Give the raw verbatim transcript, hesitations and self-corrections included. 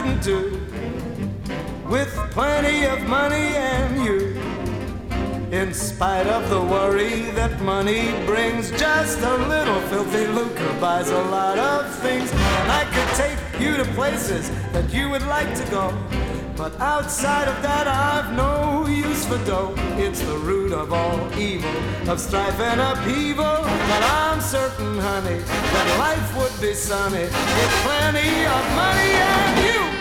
couldn't do with plenty of money and you. In spite of the worry that money brings, just a little filthy lucre buys a lot of things. And I could take you to places that you would like to go, but outside of that I've no use for dough. It's the root of all evil, of strife and upheaval. But I'm certain, honey, that life would be sunny with plenty of money and you.